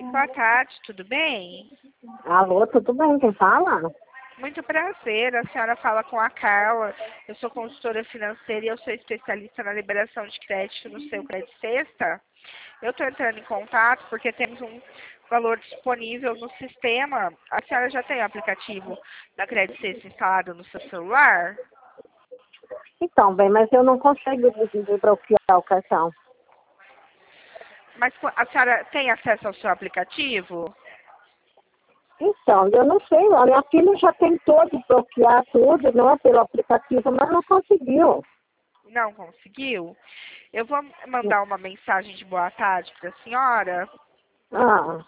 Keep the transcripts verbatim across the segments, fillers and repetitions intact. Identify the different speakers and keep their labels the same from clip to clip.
Speaker 1: Boa tarde, tudo bem?
Speaker 2: Alô, tudo bem? Quem fala?
Speaker 1: Muito prazer, a senhora fala com a Carla. Eu sou consultora financeira e eu sou especialista na liberação de crédito no seu Crédito Sexta. Eu estou entrando em contato porque temos um valor disponível no sistema. A senhora já tem o aplicativo da Crédito Sexta instalado no seu celular?
Speaker 2: Então, bem, mas eu não consigo desbloquear o cartão.
Speaker 1: Mas a senhora tem acesso ao seu aplicativo?
Speaker 2: Então, eu não sei, a minha filha já tentou desbloquear tudo, não é pelo aplicativo, mas não conseguiu.
Speaker 1: Não conseguiu? Eu vou mandar uma mensagem de boa tarde para a senhora.
Speaker 2: Ah,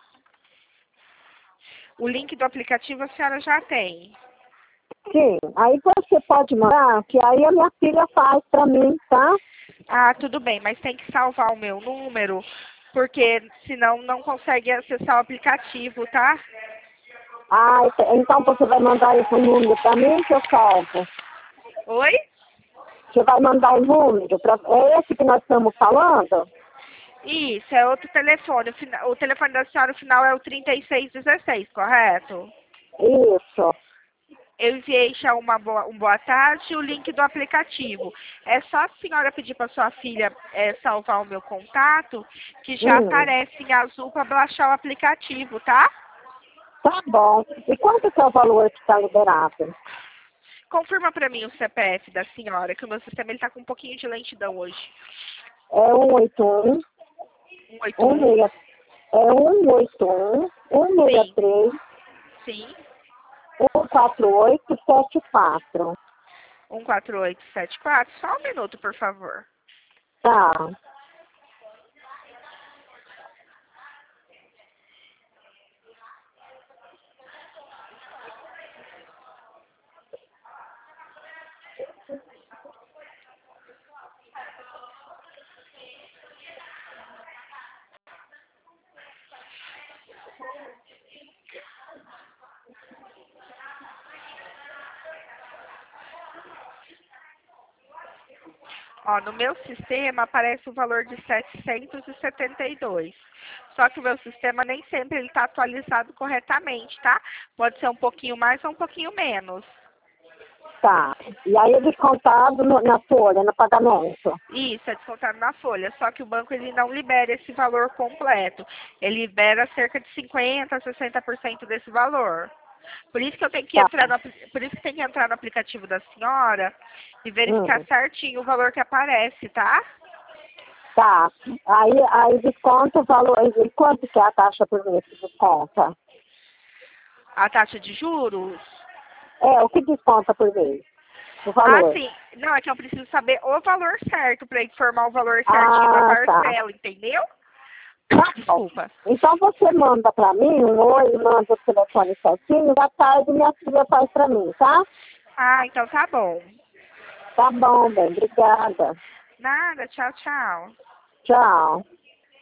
Speaker 1: O link do aplicativo a senhora já tem.
Speaker 2: sim. Aí você pode mandar, que aí a minha filha faz pra mim, tá?
Speaker 1: Ah, tudo bem, mas tem que salvar o meu número, porque senão não consegue acessar o aplicativo, tá?
Speaker 2: Ah, então você vai mandar esse número pra mim que eu salvo.
Speaker 1: Oi?
Speaker 2: Você vai mandar o número, pra... é esse que nós estamos falando?
Speaker 1: Isso, é outro telefone. O, fina- o telefone da senhora, o final é o trinta e seis dezesseis, correto?
Speaker 2: Isso.
Speaker 1: Eu enviei já uma boa, um boa tarde e o link do aplicativo. É só a senhora pedir para sua filha é, salvar o meu contato, que já
Speaker 2: Hum,
Speaker 1: aparece em azul para baixar o aplicativo, tá?
Speaker 2: tá bom. E quanto que é o valor que está liberado?
Speaker 1: Confirma para mim o C P F da senhora, que o meu sistema ele tá com um pouquinho de lentidão hoje.
Speaker 2: É um oito um,
Speaker 1: um oito
Speaker 2: um
Speaker 1: um,
Speaker 2: seis, é um oito um, um seis
Speaker 1: sim,
Speaker 2: três,
Speaker 1: sim,
Speaker 2: um quatro oito sete quatro.
Speaker 1: um quatro oito sete quatro. Só um minuto, por favor.
Speaker 2: Tá.
Speaker 1: Ó, no meu sistema aparece o valor de setecentos e setenta e dois. Só que o meu sistema nem sempre ele está atualizado corretamente, tá? Pode ser um pouquinho mais ou um pouquinho menos.
Speaker 2: Tá. E aí é descontado no- na folha, no pagamento.
Speaker 1: Isso, é descontado na folha. Só que o banco ele não libera esse valor completo. Ele libera cerca de cinquenta, sessenta por cento desse valor. Por isso que eu tenho que
Speaker 2: Tá.
Speaker 1: entrar no, apli- por isso que tem que entrar no aplicativo da senhora e verificar
Speaker 2: Hum,
Speaker 1: certinho o valor que aparece, tá?
Speaker 2: tá. Aí, aí desconta o valor. E quanto que é a taxa por mês que desconta?
Speaker 1: A taxa de juros.
Speaker 2: É, o que desconta por mês? O
Speaker 1: Ah,
Speaker 2: valor.
Speaker 1: sim. Não, é que eu preciso saber o valor certo para informar o valor certinho da
Speaker 2: Ah, tá.
Speaker 1: parcela, entendeu?
Speaker 2: Tá bom.
Speaker 1: Desculpa.
Speaker 2: Então você manda pra mim um oi, manda o telefone certinho, da tarde minha filha faz pra mim, tá?
Speaker 1: Ah, então tá bom.
Speaker 2: Tá bom, bem, obrigada.
Speaker 1: Nada, tchau, tchau.
Speaker 2: Tchau.